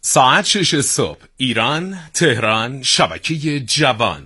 ساعت 6 صبح ایران، تهران، شبکه جوان.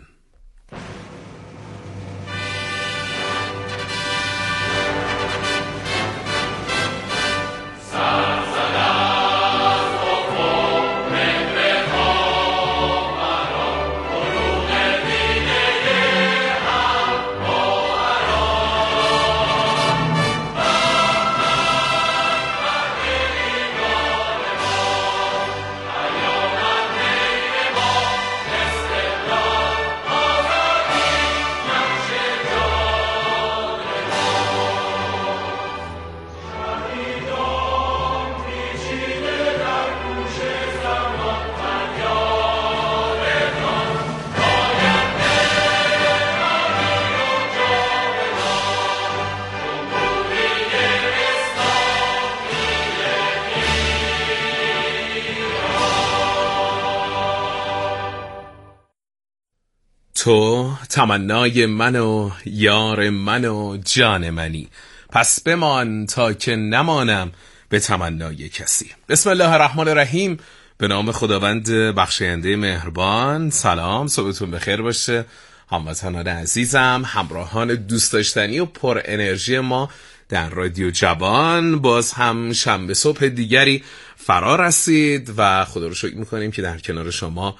تو تمنای من و یار من و جان منی، پس بمان تا که نمانم به تمنای کسی. بسم الله الرحمن الرحیم. به نام خداوند بخشاینده مهربان. سلام، صبحتون بخیر باشه هموطنان عزیزم، همراهان دوست داشتنی و پر انرژی ما در رادیو جوان. باز هم شنبه صبح دیگری فرا رسید و خدا رو شکر میکنیم که در کنار شما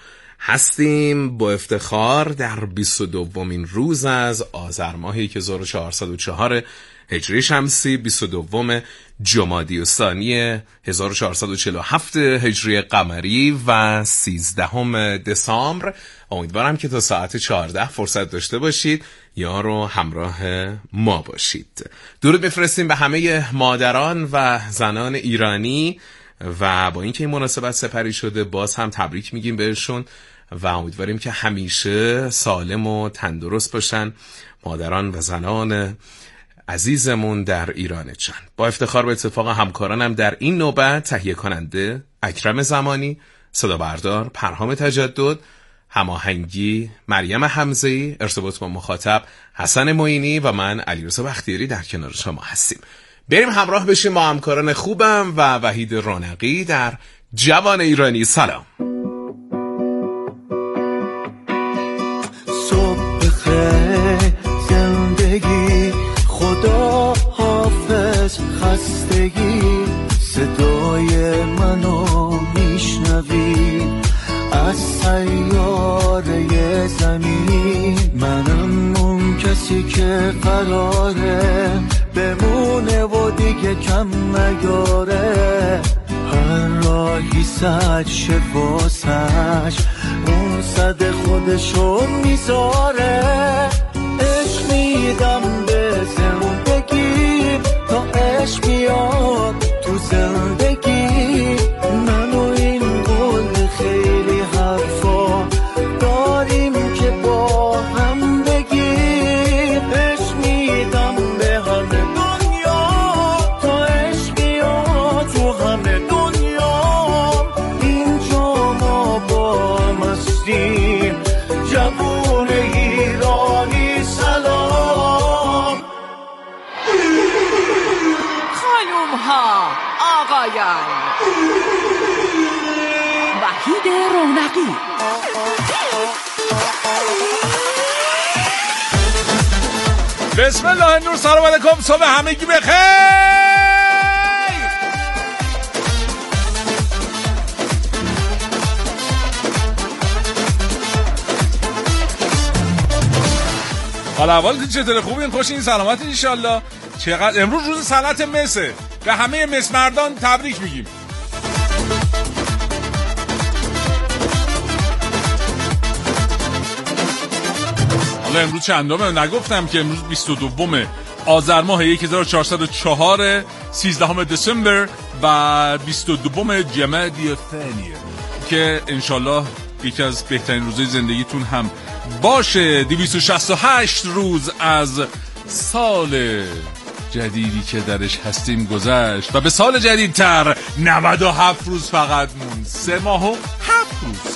هستیم با افتخار در 22مین روز از آذر ماه 1404 هجری شمسی، 22 جمادی الثانی 1447 هجری قمری و 13 دسامبر. امیدوارم که تا ساعت 14 فرصت داشته باشید یا رو همراه ما باشید. درود میفرستیم به همه مادران و زنان ایرانی و با اینکه این مناسبت سپری شده باز هم تبریک میگیم بهشون و امیدواریم که همیشه سالم و تندرست باشن مادران و زنان عزیزمون در ایران چند. با افتخار به اتفاق همکارانم در این نوبت تهیه کننده اکرم زمانی، صدا بردار پرهام تجدد، هماهنگی مریم حمزه‌ای، ارتباط با مخاطب حسن معینی و من علیرضا بختیاری در کنار شما هستیم. بریم همراه بشیم با همکاران خوبم و وحید رونقی در جوان ایرانی. سلام. صبح بخیر زندگی، خدا حافظ خستگی، صدای منو میشنوی از سیاره زمین، منم اون کسی که قراره بمونه و دیگه کم نیاره، هر راهی سد شفاسش اون صد خودشو میذاره، عشق میدم به زندگی تا عشق بیاد تو زندگی، من و این قول خیلی حرفا داریم که با هم بگیم، عشق میدم به همه دنیا تا عشق بیاد تو همه دنیا، اینجا ما با هم هستیم جوون ایرانی. سلام خانوم ها آقایان، وحید رونقی. بسم الله النور. سلام علیکم، صبح همگی بخیر. حالا احوالتون چطوره؟ خوبین؟ خوشین؟ سلامت انشالله. چقدر امروز روز صنعت مسه، به همه مس مردان تبریک میگیم. حالا امروز چندمه نگفتم که امروز 22 آذر ماه 1404 13 دسامبر و 22 جمادی الثانی که انشالله یکی از بهترین روزهای زندگیتون هم باشه. 268 روز از سال جدیدی که درش هستیم گذشت و به سال جدیدتر 97 روز فقط مون، 3 ماه و 7 روز.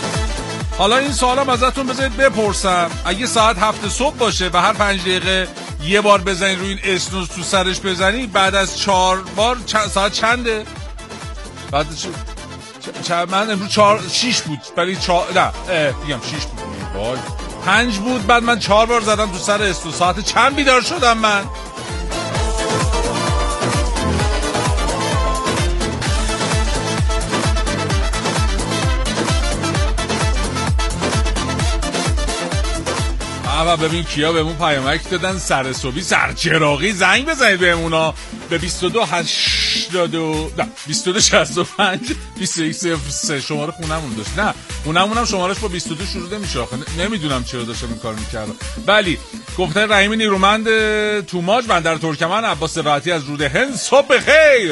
حالا این سوالم ازتون بذارید بپرسم، اگه ساعت 7 صبح باشه و هر 5 دقیقه یه بار بزنی روی این اسنوز تو سرش بزنی، بعد از 4 بار ساعت چنده؟ بعد من امروز 6 بود، ولی 4 نه میگم 6 بود، وای 5 بود. بعد من 4 بار زدم تو سر اسنوز. ساعت چند بیدار شدم من؟ و ببین کیا بهمون پیامک دادن سر صبحی سرچراغی زنگ بزنید بهمونا به 2265 2103 شماره خونمون داشت. نه خونمونم شمارش با 22 شروع نمیشه آخه. نمیدونم چرا داشتم این کارو میکردم. ولی گفته رحیم نیرومند توماج بندر ترکمن عباس راحتی از رود هند صبح بخیر.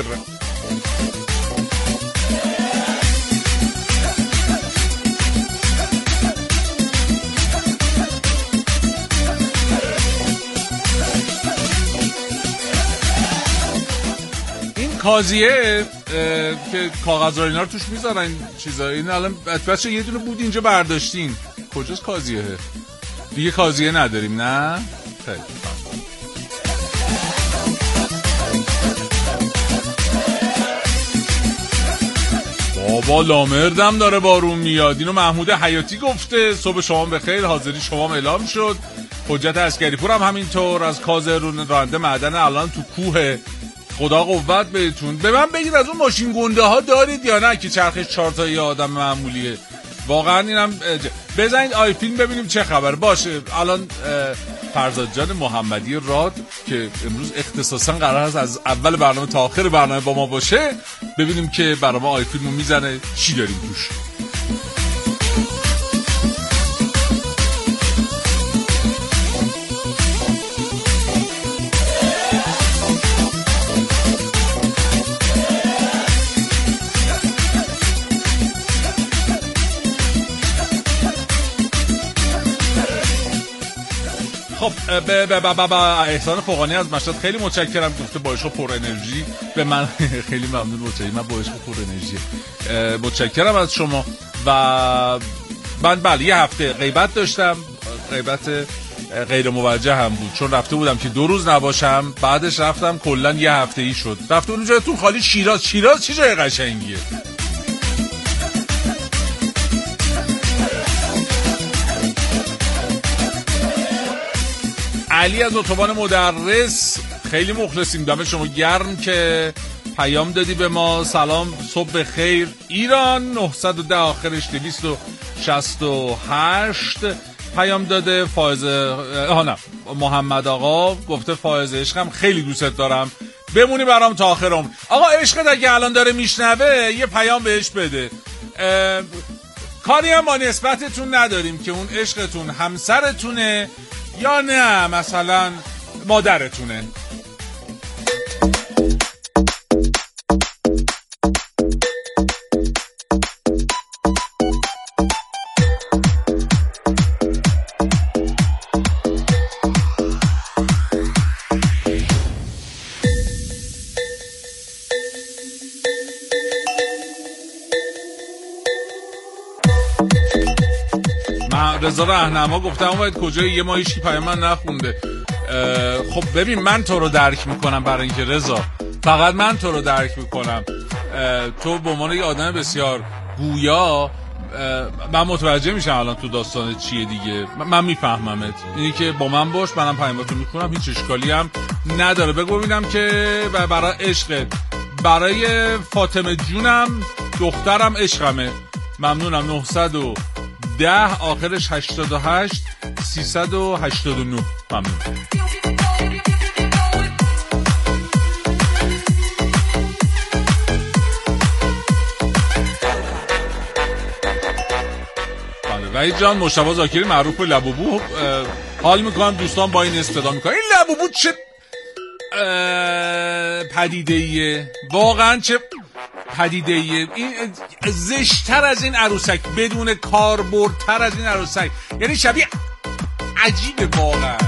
کازیه که کاغذ اینا رو توش میذارن این چیزا، این الان بچه یه دونه بود اینجا برداشتین. کجاست کازیه؟ دیگه کازیه نداریم نه؟ خیلی بابا لامردم داره بارون میاد. اینو محمود حیاتی گفته. صبح شما بخیر، حاضری شما اعلام شد. حجت عسکری پور هم همینطور از کازرون راننده معدن الان تو کوه. خدا قوت بهتون. به من بگید از اون ماشین گنده ها دارید یا نه که چرخش 4 تایی آدم معمولیه؟ واقعا اینم بزنید آی فیلم ببینیم چه خبر. باشه الان فرزاد جان محمدی راد که امروز اختصاصا قرار است از اول برنامه تا آخر برنامه با ما باشه، ببینیم که برنامه آی فیلمو میزنه چی داریم توش. خب احسان فوقانی از مشهد خیلی متشکرم. گفته با عشق پر انرژی به من. خیلی ممنون متشکرم. من با عشق پر انرژی متشکرم از شما. و من بله یه هفته غیبت داشتم. غیبت غیر موجه هم بود چون رفته بودم که 2 روز نباشم. بعدش رفتم کلا یه هفته ای شد. رفته بودم جایتون خالی. شیراز چه جای قشنگیه. علی از اتوبان مدرس خیلی مخلصیم. دم شما گرم که پیام دادی به ما. سلام صبح خیر ایران 910 آخرش 268 پیام داده. فائز محمد آقا گفته فائز عشقم خیلی دوستت دارم بمونی برام تا آخر عمر. آقا عشقت اگه الان داره میشنوه یه پیام بهش بده. کاری هم با نسبتتون نداریم که اون عشقتون همسرتونه یا نه مثلا مادرتونه. رضا راهنما گفتم باید کجای یه ماه هیچکی پیام من نخونده. خب ببین من تو رو درک میکنم برای اینکه رضا فقط من تو رو درک میکنم. تو به عنوان یه آدم بسیار گویا من متوجه میشم الان تو داستان چیه دیگه. من میفهممت. اینی که با من باش منم پیاماتو میخونم هیچ اشکالی هم نداره. بگو ببینم که برای عشقت برای فاطمه جونم دخترم عشقمه. ممنونم. 910 آخرش 88 389 ممنون. وحید جان مشتبه زاکری معروف به لبوبو حال میکنم دوستان با این استفاده میکنم. این لبوبو چه پدیده‌ایه واقعا، چه پدیده‌ایه. این زشتر از این عروسک، بدون کاربردتر از این عروسک. یعنی شبیه عجیبه واقعا.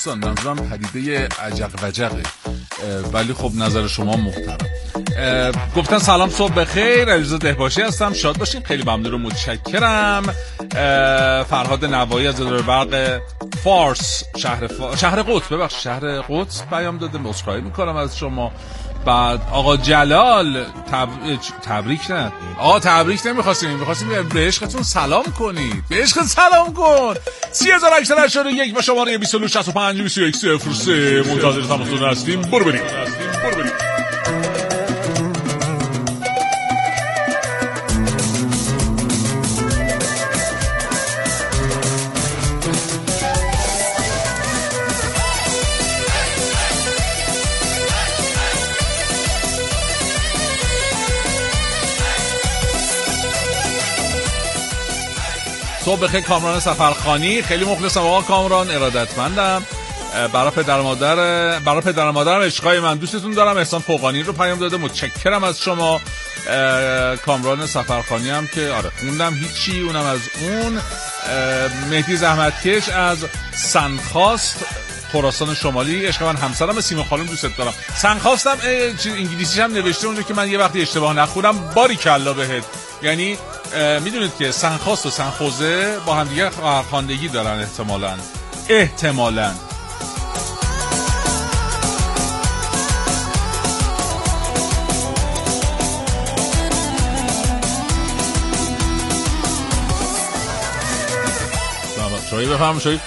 دوستان منظورم پدیده عجق وجقه، ولی خب نظر شما محترم. گفتن سلام صبح بخیر، علیرضا دهباشی هستم، شاد باشین. خیلی ممنون و متشکرم. فرهاد نوایی از اداره برق فارس شهر قدس، ببخشید شهر قدس پیام داده، عذرخواهی میکنم از شما. بعد آقا جلال تبریک نه آقا تبریک نمیخواستیم، میخواستیم به عشقتون سلام کنید. به عشق سلام کن. 3881 و شماره 2965 2103 منتظر تماسون هستیم. برو بریم. صبح بخیر کامران سفرخانی، خیلی مخلصم آقا کامران، ارادتمندم. برای پدر مادرم عشقای من، دوستتون دارم. احسان فوقانی رو پیام داده، متشکرم از شما. کامران سفرخانی هم که آره خوندم هیچی، اونم از اون. مهدی زحمتکش از سنخاست خراسان شمالی، عشق من همسرم سیما خانم، دوست دارم. سنخاستم انگلیسیش هم نوشته اونجا که من یه وقتی اشتباه نخونم، باری کلا بهت. یعنی میدونید که سنخاست و سنخوزه با هم دیگه خواندگی دارن احتمالاً. شایی بفهم شایی.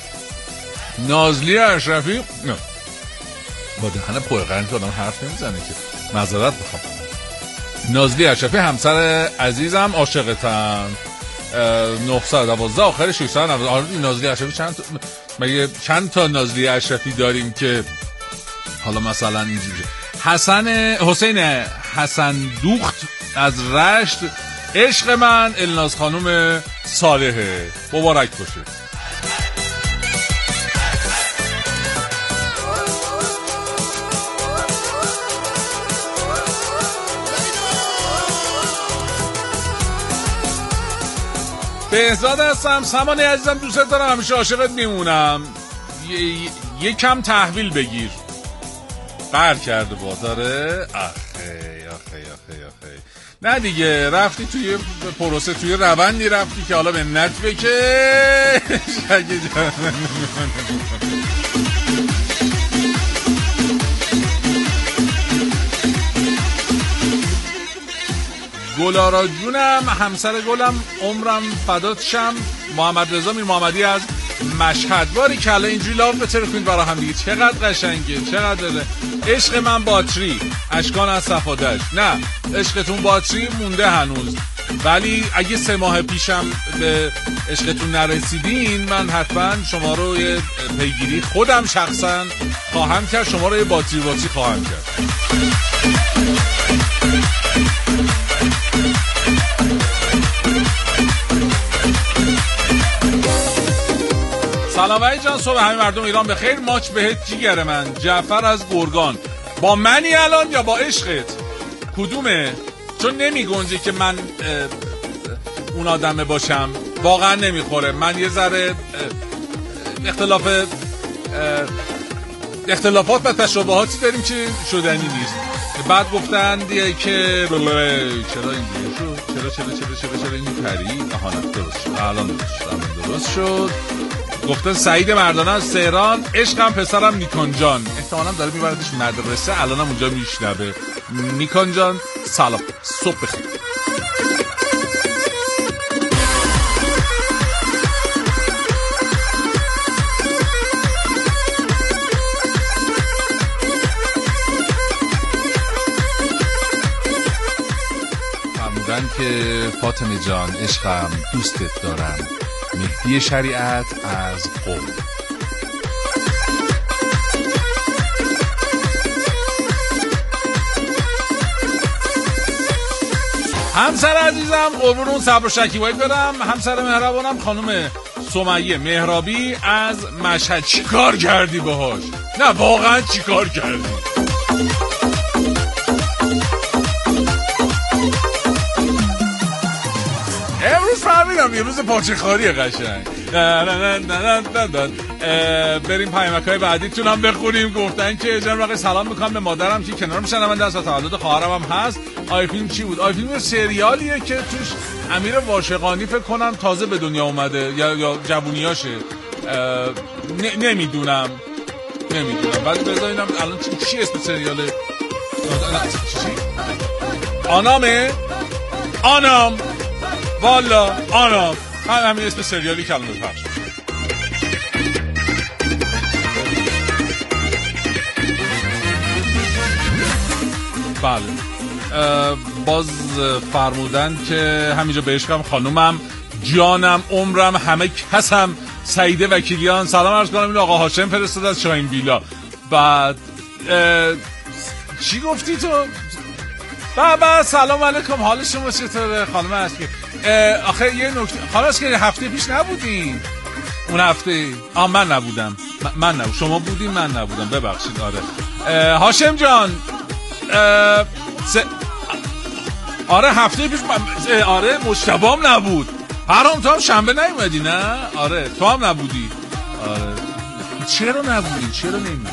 نازلی اشرفی نه با دهن پرقند که آدم حرف نمیزنه که معذرت بخوام. نازلی اشرفی همسر عزیزم، عاشقتم. 912 آخر 690. نازلی اشرفی چند تا نازلی اشرفی داریم که حالا مثلا اینجوری. حسین حسن دوخت از رشت، عشق من. الناز خانم صالحه، مبارک باشه. بهزاد هستم. سمانی عزیزم دوست دارم، همیشه عاشقت میمونم. یکم تحویل بگیر. قهر کرده با داره. آخه نه دیگه، رفتی توی پروسه، توی روندی رفتی که حالا منت بکش. گلارا جونم، همسر گلم، عمرم فدات شم. محمد رضا میر محمدی از مشهد. باری که الان اینجوری لاو بتر کنید برای هم دیگه، چقدر قشنگه، چقدر داره. عشق من باتری، اشکان از صفادش. نه عشقتون باتری مونده هنوز، ولی اگه 3 ماه پیشم به عشقتون نرسیدین، من حتما شما رو یه پیگیری خودم شخصا خواهم کرد، شما رو یه باتری خواهم کرد. سلام علی جان، صبح همه مردم ایران بخیر. ماچ بهت جیگر من. جعفر از گرگان. با منی الان یا با عشقت؟ کدومه؟ چون نمی گنجه که من اون آدمه باشم، واقعا نمیخوره. من یه ذره اختلافات و تشابهاتی داریم که شدنی نیست. بعد گفتن دیگه که چرا اینجوری شد، چرا این پری. آها نه درست شد، الان درست شد. گفتن سعید مردانه از تهران. عشقم پسرم نیکان جان، احتمالاً داره میبردش مدرسه، الانم اونجا میشنوه. نیکان جان سلام، صبح بخیر. فرمودن که فاطمه جان عشقم دوستت دارم. مهدی شریعت از قم. همسر عزیزم قربون صبر و شکیبایی برم. همسر مهربانم خانم سمیه مهرابی از مشهد. چی کار کردی باهاش؟ نه واقعا چی کار کردی؟ امروز فهمیدم یه روز پاچه خاری قشنگ. بریم پیامک‌های بعدیتون هم بخونیم. گفتن که جناب آقای سلام میکنم به مادرم که کنار میشنونده از تولد خواهرم هم هست. آیفیلم چی بود؟ آیفیلم سریالیه که توش امیر واشقانی فکر کنم تازه به دنیا اومده یا جوونیاشه، نمیدونم ولی بذارینم الان چی اسم سریاله؟ آنام والا آنام همین اسم سریالی که الان پخش میشه. بله باز فرمودن که همینجا به عشقم خانومم جانم عمرم همه کسم سعیده وکیلیان. سلام عرض کنم این آقا هاشم فرستاد از شاهین بیلا. بعد چی گفتی تو؟ بابا سلام علیکم، حال شما چطوره خانم اسکی؟ آخه یه نکته خانم اسکی هفته پیش نبودین؟ اون هفته من نبودم. من نبودم، شما بودین من نبودم، ببخشید. آره هاشم جان آره هفته پیش آره مجتبام نبود. حرام تو هم شنبه نیومدی نه؟ آره تو هم نبودی. آره چرا نبودی؟ چرا نمیدی؟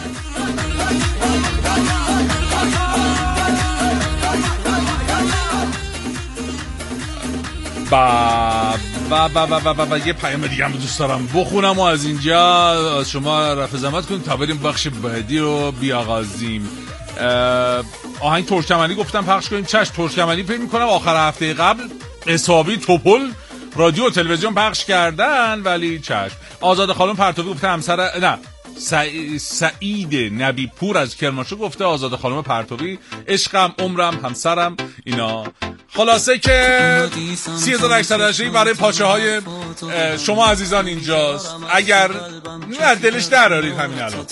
یه پیام دیگه هم دوست دارم بخونم و از اینجا شما رفع زحمت کنید تا بریم بخش بعدی رو بیاغازیم. آهنگ ترکمنی گفتم پخش کنیم. چشم ترکمنی فکر میکنم آخر هفته قبل حسابی توپل رادیو و تلویزیون پخش کردن ولی چشم. آزاده خانم پرتوی گفته همسر نه سعید نبی پور از کرمانشاه گفته آزاده خانم پرتوی عشقم عمرم همسرم اینا. خلاصه که 3880 برای پاچه های شما عزیزان اینجاست. اگر نه دلش درارید همین الان.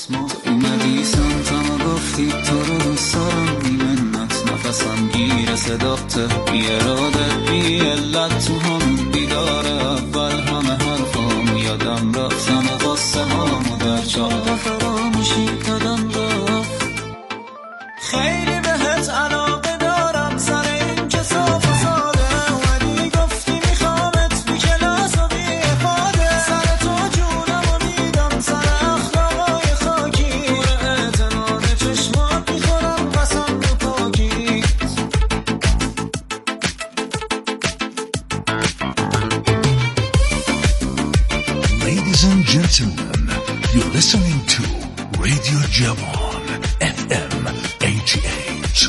نفسم گیر صداقته بی اراده بی علت تو هم بیداره. اول همه حرفامو یادم رفتم و قصه هامو در چاه فراموشی دادم رفت. خیلی بهت علاقه دارم سر این که صاف و ساده ولی گفتی میخوامت بی کلاس و بی افاده. سر تو جونم و میدم سر اخلاقای خاکی پر اعتناد چشمات میخورم قسم به پاکی. Ladies and gentlemen, you're listening to Radio Javon FM 88.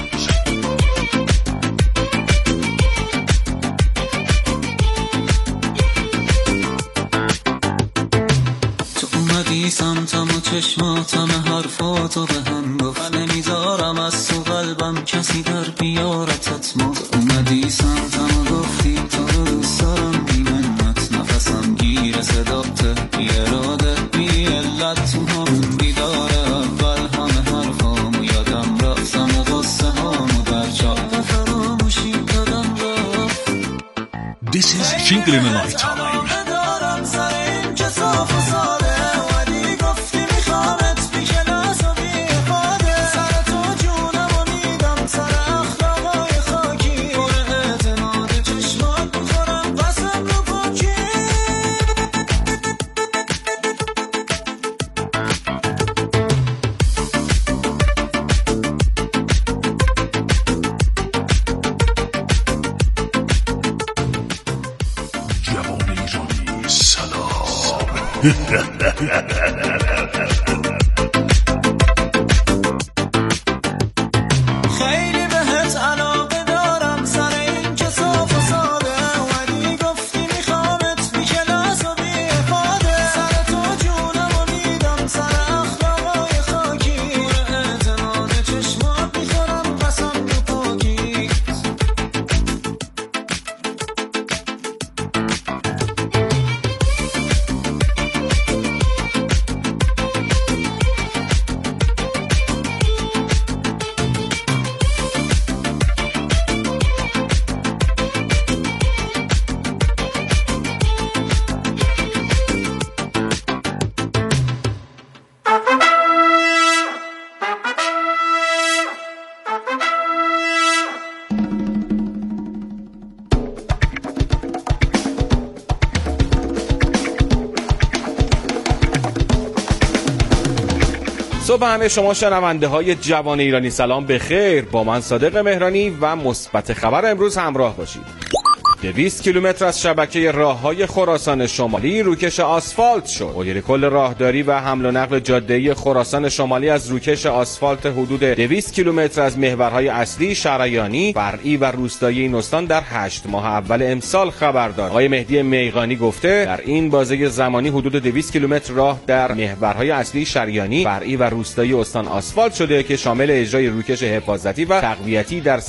تو اومدی سمتم و چشماتم حرفاتو به هم گفت نمیذارم از تو قلبم کسی در بیارتت ما. تو اومدی سمتم و گفتی تو رو دوست دارم بی منت. نفسم گیر صداقته بی اراده بی علت تو هم بیداره. اول همه حرفامو یادم رفتم و قصه هامو در چاه فراموشی دادم رفت. This is Jingle in the Night Time. دارم سر این که صاف و ساده ولی گفتی میخوامت بی کلاس و بی افاده. سر تو جونم و میدم سر اخلاقای خاکی پر اعتماد چشمات میخورم قسم رو پاکی. جوان ایرانی سلام. خیلی بهت علاقه دارم سر این که صاف و ساده ولی گفتی میخوامت بی کلاس و بی افاده. سر تو جونم و میدم سر اخلاقای خاکی پر اعتماد چشمات میخورم قسم به پاکی. صبح همه شما شنونده های جوان ایرانی، سلام بخیر. با من صادق مهرانی و مثبت خبر امروز همراه باشید. 200 کیلومتر از شبکه راههای خراسان شمالی روکش آسفالت شد. مدیر کل راهداری و حمل و نقل جاده‌ای خراسان شمالی از روکش آسفالت حدود 200 کیلومتر از محورهای اصلی شریانی، فرعی و روستایی این استان در 8 ماه اول امسال خبر داد. آقای مهدی میغانی گفته در این بازه زمانی حدود 200 کیلومتر راه در محورهای اصلی شریانی، فرعی و روستایی استان آسفالت شده که شامل اجرای روکش حفاظتی و تقویتی در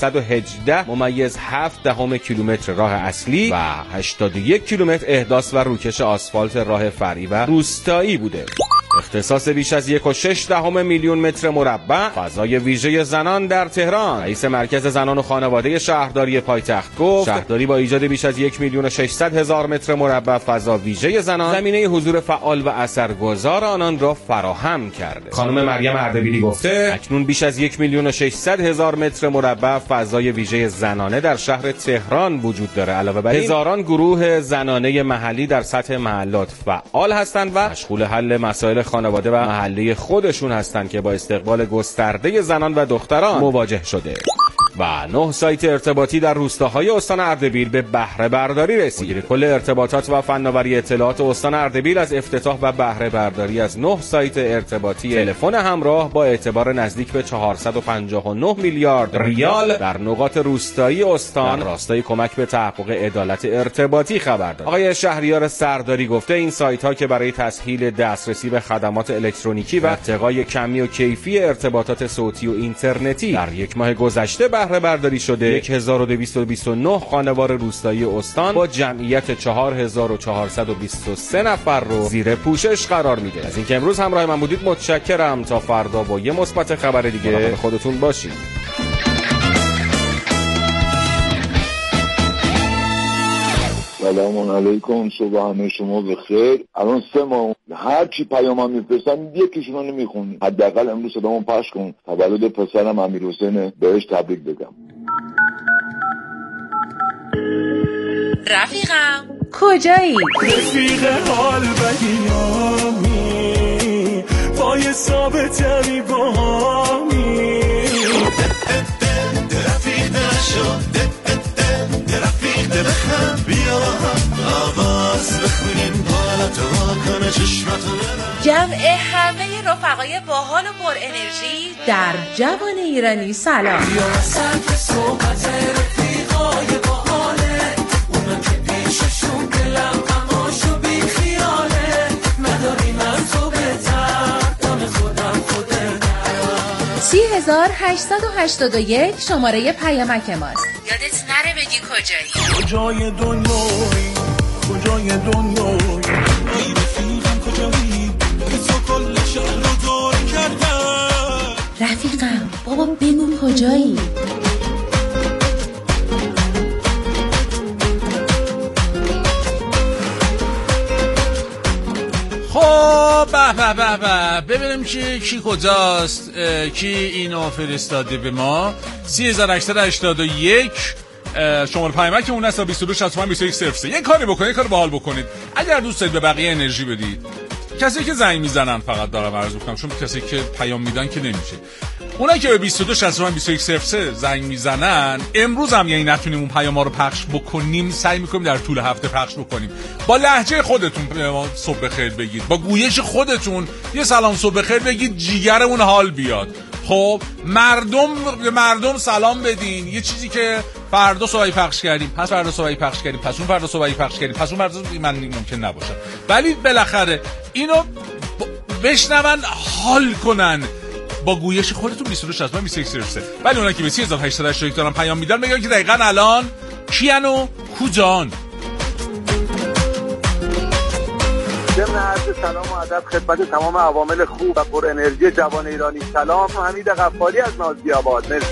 118.7 کیلومتر راه اصلی و 81 کیلومتر احداث و روکش آسفالت راه فرعی و روستایی بوده. اختصاص بیش از 1.6 میلیون متر مربع فضای ویژه زنان در تهران. رئیس مرکز زنان و خانواده شهرداری پایتخت گفت شهرداری با ایجاد بیش از 1,600,000 متر مربع فضا ویژه زنان زمینه حضور فعال و اثرگذار آنان را فراهم کرده. خانم مریم اردبیلی گفته اکنون بیش از 1,600,000 متر مربع فضای ویژه زنانه در شهر تهران وجود داره. علاوه بر این هزاران گروه زنانه محلی در سطح محلات فعال هستند و مشغول حل مسائل خانواده و محله خودشون هستند که با استقبال گسترده زنان و دختران مواجه شده. و 9 سایت ارتباطی در روستاهای استان اردبیل به بهره برداری رسید. مدیر کل ارتباطات و فناوری اطلاعات استان اردبیل از افتتاح و بهره برداری از 9 سایت ارتباطی تلفن همراه با اعتبار نزدیک به 459 میلیارد ریال در نقاط روستایی استان راستای کمک به تحقق عدالت ارتباطی خبر داد. آقای شهریار سرداری گفته این سایت ها که برای تسهیل دسترسی به خدمات الکترونیکی و ارتقای کمی و کیفی ارتباطات صوتی و اینترنتی در یک ماه گذشته بهره برداری شده 1229 خانوار روستایی استان با جمعیت 4423 نفر رو زیر پوشش قرار میده. از اینکه امروز همراه من بودید متشکرم. تا فردا با یه مثبت خبر دیگه خودتون باشید. سلام علیکم، صبح همه شما بخیر. الان 3 ماه هر چی پیامم میفرستن یکیشون رو نمیخونی. حداقل امروز صدامو پخش کن تولد پسرم امیرحسین بهش تبریک بگم. رفیقم کجایی؟ رفیق حال بدیامی پای ثابتمی با همی رفیق نشد رفیق بخم بیا آواز بخونیم حالت واکنه چشمتو جمع همه رفقای باحال و پر انرژی در جوان ایرانی سلام. بیا وسط صحبت رفیقای باحاله اونا که پیششون دلم غماشو بی خیاله نداری من تو بهتر دم خودم خودت 3881 شماره پیامک ماست. یادت نره بگی کجایی. کجای دنیایی کجای دنیایی ای رفیقم کجایی که تو کل شهر رو دور کردم. رفیقم بابا بگو کجایی. خب به ببینیم کی کجاست، کی اینو فرستاده به ما. 3881 شماره پیامک اون است. 22652103. یه کاری بکنید، یه کار باحال بکنید. اگر دوست دارید به بقیه انرژی بدید، کسی که زنگ میزنن فقط دارم عرض میکنم، چون کسی که پیام میدن که نمیشه. اونایی که به 22652103 زنگ میزنن امروز هم یعنی نتونیم اون پیاما رو پخش بکنیم، سعی میکنیم در طول هفته پخش بکنیم. با لهجه خودتون صبح بخیر بگید، با گویش خودتون یه سلام صبح بخیر بگید، جیگرمون حال بیاد. خب مردم سلام بدین. یه چیزی که فردا صبحی پخش کردیم، پس فردا صبحی پخش کردیم، پس اون فردا صبحی پخش کردیم، پس اون فردا من ممکن نباشه، ولی بالاخره اینو بشنون حال کنن با گویش خودتون. 22652103. ولی اونایی که به 3881 دارن پیام میدن بگن که دقیقاً الان کیان و کجان. ضمن عرض سلام و ادب خدمت تمام عوامل خوب و پر انرژی جوان ایرانی. سلام، حمید غفاری از نازی‌آباد. مرسی.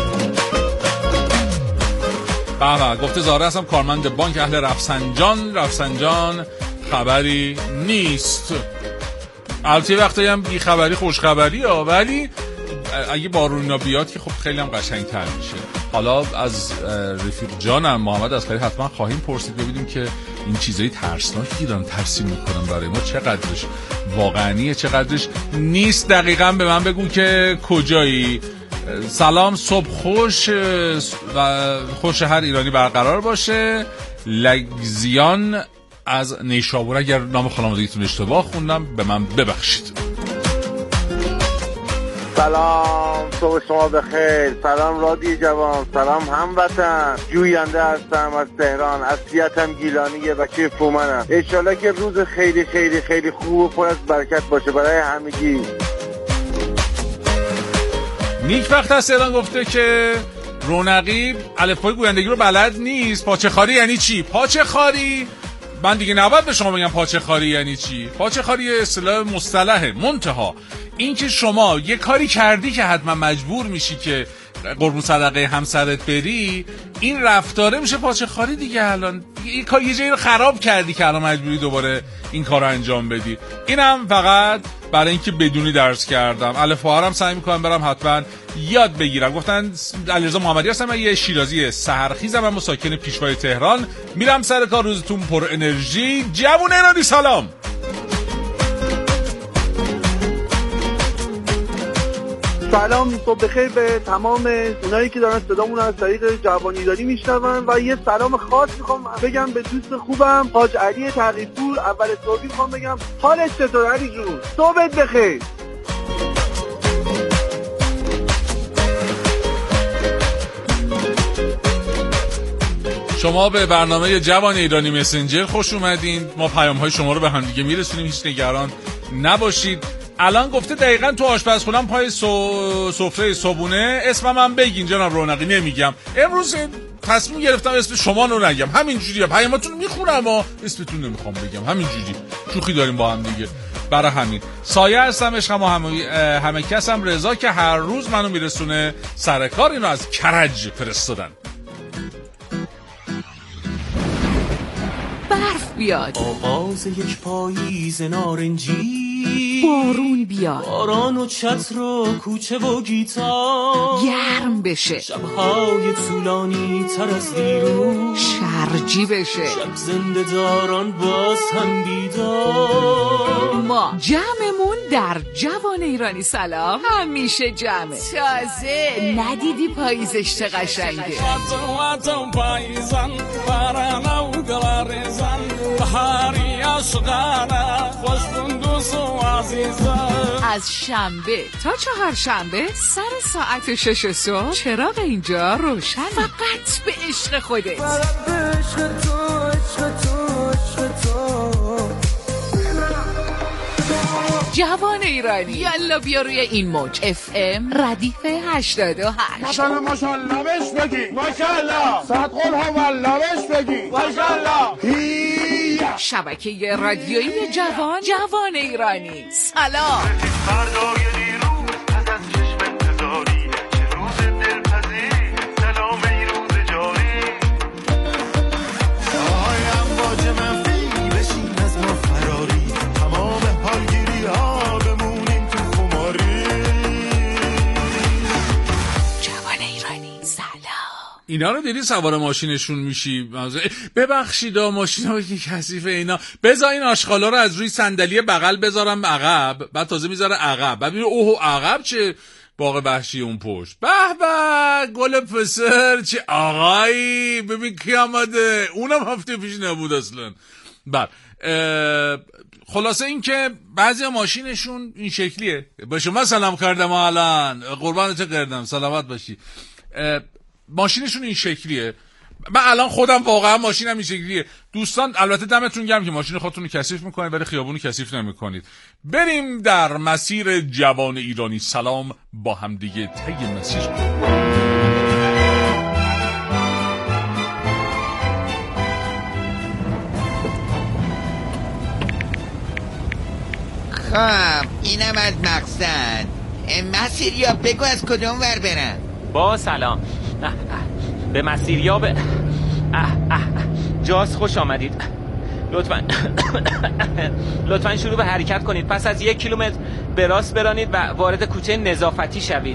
بله، گفته زاره هستم، کارمند بانک اهل رفسنجان خبری نیست. البته وقتی هم بی خبری خوش خبری ها، ولی اگه بارون بیاد که خب خیلی هم قشنگ‌تر میشه. حالا از رفیق جانم محمد اصغری حتما خواهیم پرسید ببینیم که این چیزای ترسناکی دارن ترسیم میکنن برای ما، چقدرش واقعیه چقدرش نیست. دقیقاً به من بگو که کجایی. سلام، صبح خوش و خوش هر ایرانی برقرار باشه. لگزیان از نیشابور. اگر نام خانوادگیتون اشتباه خوندم به من ببخشید. سلام، صبح شما بخیر. سلام رادیو جوان، سلام هموطن. جوینده هستم از تهران، اصلیتم گیلانیه، بچه فومنم. انشالله که روز خیلی خیلی خیلی خوب و پر از برکت باشه برای همگی. نیک وقت از ایران گفته که رونقی الفبای گویندگی رو بلد نیست. پاچه خاری یعنی چی؟ پاچه خاری من دیگه نباید به شما بگم پاچه خاری یعنی چی. پاچه خاری اصطلاح مصطلحه، منتها این که شما یه کاری کردی که حتما مجبور میشی که قربون صدقه همسرت بری، این رفتاره میشه پاچه خاری دیگه. الان یه جایی رو خراب کردی که الان مجبوری دوباره این کار رو انجام بدی. اینم فقط برای اینکه بدونی درس کردم. الفبا هم سعی میکنم برم حتما یاد بگیرم. گفتن علیرضا محمدی هستم، من یه شیرازی سحرخیزم، من ساکن پیشوای تهران. میرم سر کار، روزتون پر انرژی. جوون ایرانی سلام. سلام، صبح بخیر به تمام اونایی که دارن صدامون از طریق جوان ایرانی میشنون و یه سلام خاص میخوام بگم به دوست خوبم حاج علی تقی‌پور. اول صبحی میخوام بگم حالت چطوره علی جون؟ صبحت بخیر. شما به برنامه جوان ایرانی مسنجر خوش اومدین. ما پیام‌های شما رو به هم دیگه میرسونیم، هیچ نگران نباشید. الان گفته دقیقاً تو آشپزخونم پای سفره صبحونه اسمم هم بگین جناب رونقی. نمیگم. امروز تصمیم گرفتم اسم شما رو نگم، همینجوریه. پیاماتون میخونم و اسمتون نمیخوام بگم، همینجوری شوخی داریم با هم دیگه. برای همین سایه هستم، عشقم و همه کسم. رضا که هر روز منو میرسونه سر کار، اینو از کرج فرستادن. برف بیاد، آغاز یک پاییز نارنجی، بارون بیاد، باران و چتر و کوچه و گیتار، گرم بشه، شبهای طولانی تر از دیروز، شرجی بشه، شب زنده داران باز هم بیدار. ما جمعمون در جوان ایرانی سلام همیشه جمعه. تازه ندیدی پاییزش چه قشنگه. از شنبه تا چهارشنبه سر ساعت 6 صبح چراغ اینجا روشن، فقط به عشق خودت. جوان ایرانی یالا بیا روی این موج FM ردیف 88. ماشاءالله بش بگی، ماشاءالله ساعت قول هم والله بش بگی، ماشاءالله. شبکه رادیویی جوان ایرانی سلام. اینا رو دیدی سوار ماشینشون میشی، ببخشید ماشینا که کثیفه، اینا بذار این آشغالا رو از روی صندلی بغل بذارم عقب، بعد تازه میذاره عقب، بعد میگه اوه عقب چه باغ وحشی اون پشت، به به گل پسر چه آقایی، ببین کی آمده، اونم هفته پیش نبود اصلا. بعد خلاصه این که بعضی ماشینشون این شکلیه. با شما سلام کردم الان، قربانت کردم، سلامت باشی. ماشینشون این شکلیه. من الان خودم واقعا ماشینم این شکلیه. دوستان البته دمتون گرم که ماشین خودتون رو کثیف میکنید ولی خیابون رو کثیف نمیکنید. بریم در مسیر جوان ایرانی سلام با هم دیگه طی مسیر. خب اینم از مقصد. مسیریاب بگو از کدوم ور برم؟ با سلام به مسیریاب جاز خوش آمدید. لطفاً شروع به حرکت کنید. پس از 1 کیلومتر به راست برانید و وارد کوچه نظافتی شوید.